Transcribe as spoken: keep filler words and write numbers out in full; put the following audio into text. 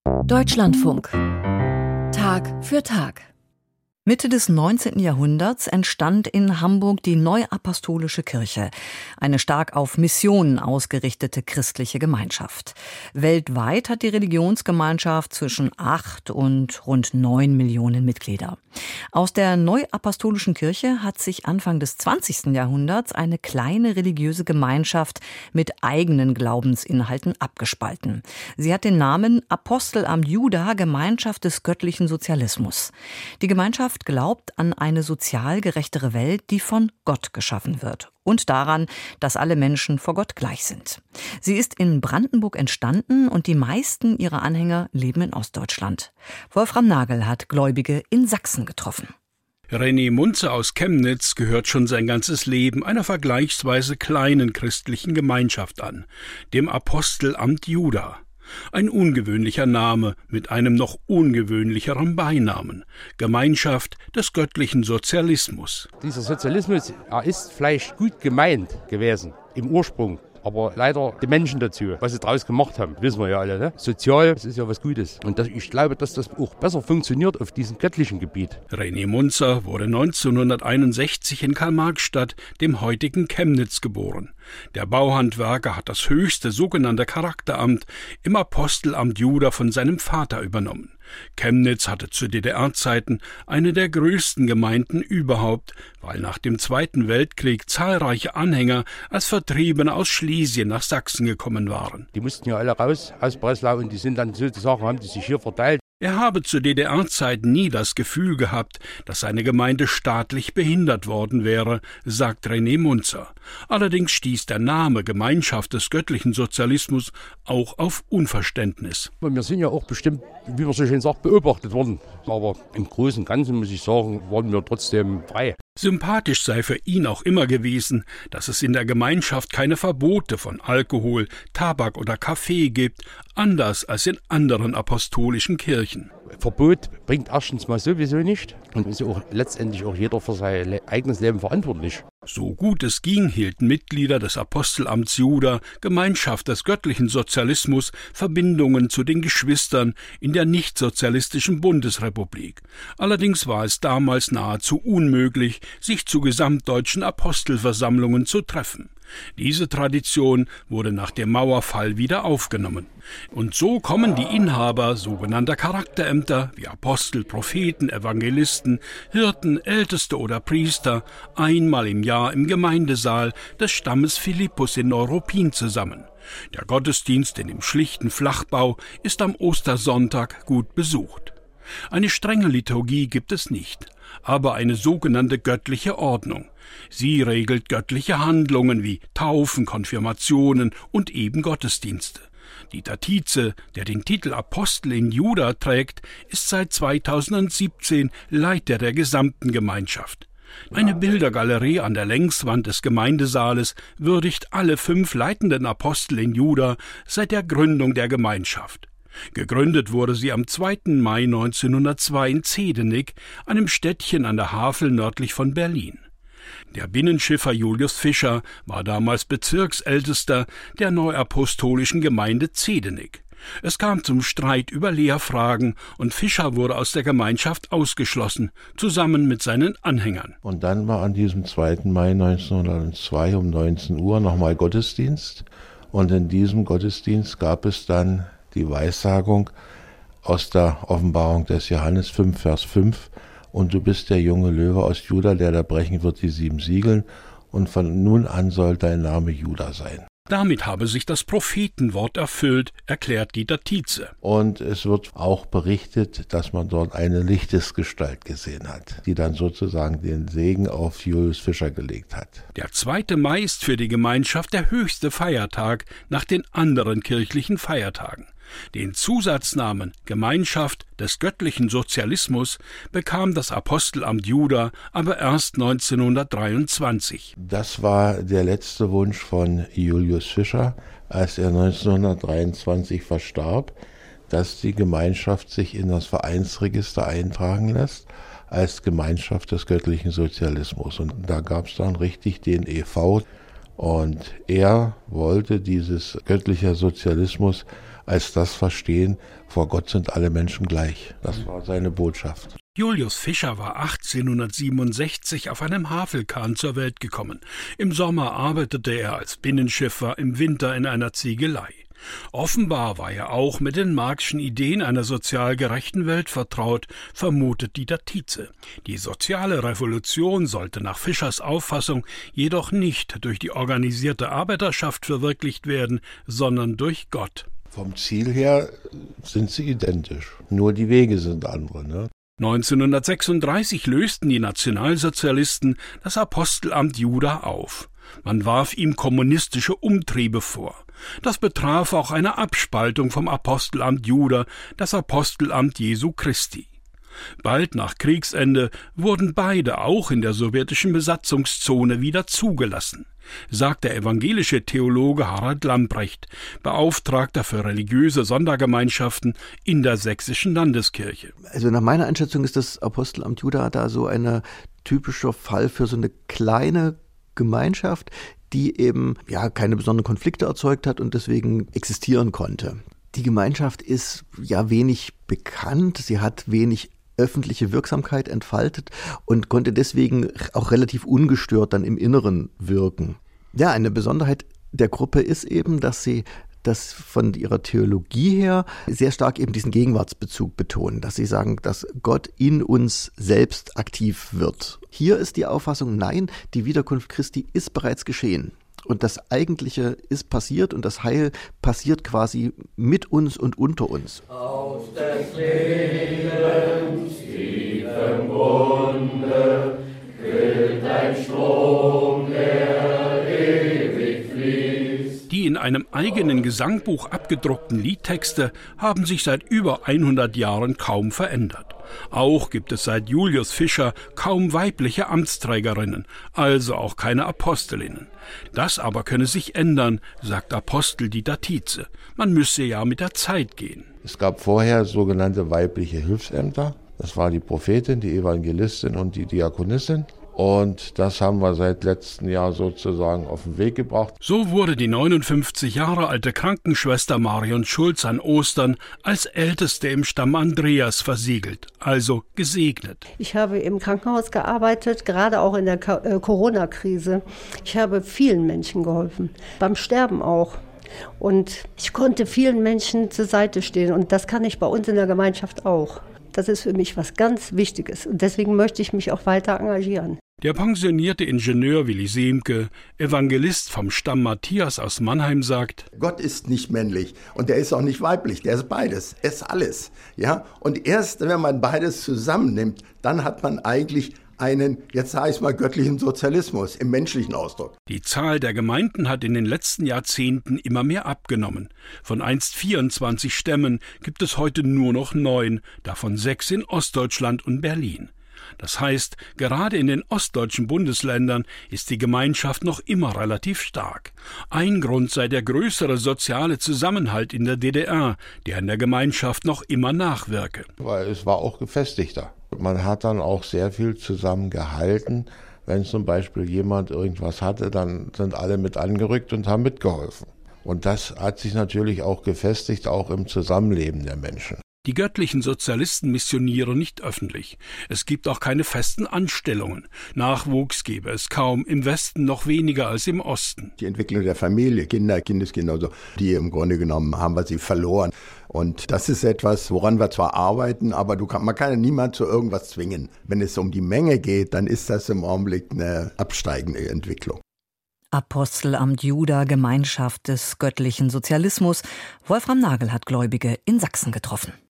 Deutschlandfunk. Tag für Tag. Mitte des neunzehnten Jahrhunderts entstand in Hamburg die Neuapostolische Kirche, eine stark auf Missionen ausgerichtete christliche Gemeinschaft. Weltweit hat die Religionsgemeinschaft zwischen acht und rund neun Millionen Mitglieder. Aus der Neuapostolischen Kirche hat sich Anfang des zwanzigsten Jahrhunderts eine kleine religiöse Gemeinschaft mit eigenen Glaubensinhalten abgespalten. Sie hat den Namen Apostelamt Juda, Gemeinschaft des göttlichen Sozialismus. Die Gemeinschaft glaubt an eine sozial gerechtere Welt, die von Gott geschaffen wird, und daran, dass alle Menschen vor Gott gleich sind. Sie ist in Brandenburg entstanden und die meisten ihrer Anhänger leben in Ostdeutschland. Wolfram Nagel hat Gläubige in Sachsen getroffen. René Munzer aus Chemnitz gehört schon sein ganzes Leben einer vergleichsweise kleinen christlichen Gemeinschaft an, dem Apostelamt Juda. Ein ungewöhnlicher Name mit einem noch ungewöhnlicheren Beinamen: Gemeinschaft des göttlichen Sozialismus. Dieser Sozialismus, er ist vielleicht gut gemeint gewesen im Ursprung, aber leider die Menschen dazu, was sie daraus gemacht haben, wissen wir ja alle. Ne? Sozial, das ist ja was Gutes. Und das, ich glaube, dass das auch besser funktioniert auf diesem göttlichen Gebiet. René Munzer wurde neunzehnhunderteinundsechzig in Karl-Marx-Stadt, dem heutigen Chemnitz, geboren. Der Bauhandwerker hat das höchste sogenannte Charakteramt im Apostelamt Juda von seinem Vater übernommen. Chemnitz hatte zu D D R-Zeiten eine der größten Gemeinden überhaupt, weil nach dem Zweiten Weltkrieg zahlreiche Anhänger als Vertriebene aus Schlesien nach Sachsen gekommen waren. Die mussten ja alle raus aus Breslau und die sind dann sozusagen, haben die sich hier verteilt. Er habe zu D D R-Zeiten nie das Gefühl gehabt, dass seine Gemeinde staatlich behindert worden wäre, sagt René Munzer. Allerdings stieß der Name Gemeinschaft des göttlichen Sozialismus auch auf Unverständnis. Wir sind ja auch bestimmt, wie man so schön sagt, beobachtet worden. Aber im Großen und Ganzen, muss ich sagen, waren wir trotzdem frei. Sympathisch sei für ihn auch immer gewesen, dass es in der Gemeinschaft keine Verbote von Alkohol, Tabak oder Kaffee gibt, anders als in anderen apostolischen Kirchen. Verbot bringt erstens mal sowieso nicht und ist auch letztendlich auch jeder für sein eigenes Leben verantwortlich. So gut es ging, hielten Mitglieder des Apostelamts Juda, Gemeinschaft des göttlichen Sozialismus, Verbindungen zu den Geschwistern in der nichtsozialistischen Bundesrepublik. Allerdings war es damals nahezu unmöglich, sich zu gesamtdeutschen Apostelversammlungen zu treffen. Diese Tradition wurde nach dem Mauerfall wieder aufgenommen. Und so kommen die Inhaber sogenannter Charakterämter wie Apostel, Propheten, Evangelisten, Hirten, Älteste oder Priester einmal im Jahr im Gemeindesaal des Stammes Philippus in Neuruppin zusammen. Der Gottesdienst in dem schlichten Flachbau ist am Ostersonntag gut besucht. Eine strenge Liturgie gibt es nicht, aber eine sogenannte göttliche Ordnung. Sie regelt göttliche Handlungen wie Taufen, Konfirmationen und eben Gottesdienste. Dieter Tietze, der den Titel Apostel in Juda trägt, ist seit zweitausendsiebzehn Leiter der gesamten Gemeinschaft. Eine Bildergalerie an der Längswand des Gemeindesaales würdigt alle fünf leitenden Apostel in Juda seit der Gründung der Gemeinschaft. Gegründet wurde sie am zweiten Mai neunzehnhundertzwei in Zedenik, einem Städtchen an der Havel nördlich von Berlin. Der Binnenschiffer Julius Fischer war damals Bezirksältester der Neuapostolischen Gemeinde Zedenik. Es kam zum Streit über Lehrfragen und Fischer wurde aus der Gemeinschaft ausgeschlossen, zusammen mit seinen Anhängern. Und dann war an diesem zweiten Mai neunzehnhundertzwei um neunzehn Uhr nochmal Gottesdienst. Und in diesem Gottesdienst gab es dann die Weissagung aus der Offenbarung des Johannes fünf, Vers fünf. Und du bist der junge Löwe aus Juda, der da brechen wird die sieben Siegeln. Und von nun an soll dein Name Juda sein. Damit habe sich das Prophetenwort erfüllt, erklärt Dieter Tietze. Und es wird auch berichtet, dass man dort eine Lichtesgestalt gesehen hat, die dann sozusagen den Segen auf Julius Fischer gelegt hat. Der zweite Mai ist für die Gemeinschaft der höchste Feiertag nach den anderen kirchlichen Feiertagen. Den Zusatznamen Gemeinschaft des göttlichen Sozialismus bekam das Apostelamt Juda aber erst neunzehnhundertdreiundzwanzig. Das war der letzte Wunsch von Julius Fischer, als er neunzehnhundertdreiundzwanzig verstarb, dass die Gemeinschaft sich in das Vereinsregister eintragen lässt als Gemeinschaft des göttlichen Sozialismus. Und da gab es dann richtig den E V. Und er wollte dieses göttliche Sozialismus als das verstehen, vor Gott sind alle Menschen gleich. Das war seine Botschaft. Julius Fischer war achtzehnhundertsiebenundsechzig auf einem Havelkahn zur Welt gekommen. Im Sommer arbeitete er als Binnenschiffer, im Winter in einer Ziegelei. Offenbar war er auch mit den Marxschen Ideen einer sozial gerechten Welt vertraut, vermutet Dieter Tietze. Die soziale Revolution sollte nach Fischers Auffassung jedoch nicht durch die organisierte Arbeiterschaft verwirklicht werden, sondern durch Gott. Vom Ziel her sind sie identisch, nur die Wege sind andere, ne? neunzehnhundertsechsunddreißig lösten die Nationalsozialisten das Apostelamt Juda auf. Man warf ihm kommunistische Umtriebe vor. Das betraf auch eine Abspaltung vom Apostelamt Juda, das Apostelamt Jesu Christi. Bald nach Kriegsende wurden beide auch in der sowjetischen Besatzungszone wieder zugelassen, sagt der evangelische Theologe Harald Lamprecht, Beauftragter für religiöse Sondergemeinschaften in der sächsischen Landeskirche. Also nach meiner Einschätzung ist das Apostelamt Juda da so ein typischer Fall für so eine kleine Gemeinschaft, die eben ja keine besonderen Konflikte erzeugt hat und deswegen existieren konnte. Die Gemeinschaft ist ja wenig bekannt, sie hat wenig öffentliche Wirksamkeit entfaltet und konnte deswegen auch relativ ungestört dann im Inneren wirken. Ja, eine Besonderheit der Gruppe ist eben, dass sie das von ihrer Theologie her sehr stark eben diesen Gegenwartsbezug betonen, dass sie sagen, dass Gott in uns selbst aktiv wird. Hier ist die Auffassung, nein, die Wiederkunft Christi ist bereits geschehen. Und das Eigentliche ist passiert und das Heil passiert quasi mit uns und unter uns. Aus des Lebens tiefem Grunde quillt ein Strom, der ewig fließt. Die in einem eigenen Gesangbuch abgedruckten Liedtexte haben sich seit über hundert Jahren kaum verändert. Auch gibt es seit Julius Fischer kaum weibliche Amtsträgerinnen, also auch keine Apostelinnen. Das aber könne sich ändern, sagt Apostel Dieter Tietze. Man müsse ja mit der Zeit gehen. Es gab vorher sogenannte weibliche Hilfsämter. Das war die Prophetin, die Evangelistin und die Diakonissin. Und das haben wir seit letztem Jahr sozusagen auf den Weg gebracht. So wurde die neunundfünfzig Jahre alte Krankenschwester Marion Schulz an Ostern als Älteste im Stamm Andreas versiegelt, also gesegnet. Ich habe im Krankenhaus gearbeitet, gerade auch in der Corona-Krise. Ich habe vielen Menschen geholfen, beim Sterben auch. Und ich konnte vielen Menschen zur Seite stehen und das kann ich bei uns in der Gemeinschaft auch. Das ist für mich was ganz Wichtiges und deswegen möchte ich mich auch weiter engagieren. Der pensionierte Ingenieur Willi Semke, Evangelist vom Stamm Matthias aus Mannheim, sagt: Gott ist nicht männlich und er ist auch nicht weiblich, der ist beides, er ist alles. Ja? Und erst wenn man beides zusammennimmt, dann hat man eigentlich einen, jetzt sage ich mal, göttlichen Sozialismus im menschlichen Ausdruck. Die Zahl der Gemeinden hat in den letzten Jahrzehnten immer mehr abgenommen. Von einst vierundzwanzig Stämmen gibt es heute nur noch neun, davon sechs in Ostdeutschland und Berlin. Das heißt, gerade in den ostdeutschen Bundesländern ist die Gemeinschaft noch immer relativ stark. Ein Grund sei der größere soziale Zusammenhalt in der D D R, der in der Gemeinschaft noch immer nachwirke. Weil es war auch gefestigter. Man hat dann auch sehr viel zusammengehalten. Wenn zum Beispiel jemand irgendwas hatte, dann sind alle mit angerückt und haben mitgeholfen. Und das hat sich natürlich auch gefestigt, auch im Zusammenleben der Menschen. Die göttlichen Sozialisten missionieren nicht öffentlich. Es gibt auch keine festen Anstellungen. Nachwuchs gäbe es kaum, im Westen noch weniger als im Osten. Die Entwicklung der Familie, Kinder, Kindeskinder, also, die im Grunde genommen haben wir sie verloren. Und das ist etwas, woran wir zwar arbeiten, aber du kann, man kann ja niemand zu irgendwas zwingen. Wenn es um die Menge geht, dann ist das im Augenblick eine absteigende Entwicklung. Apostelamt Juda, Gemeinschaft des göttlichen Sozialismus. Wolfram Nagel hat Gläubige in Sachsen getroffen.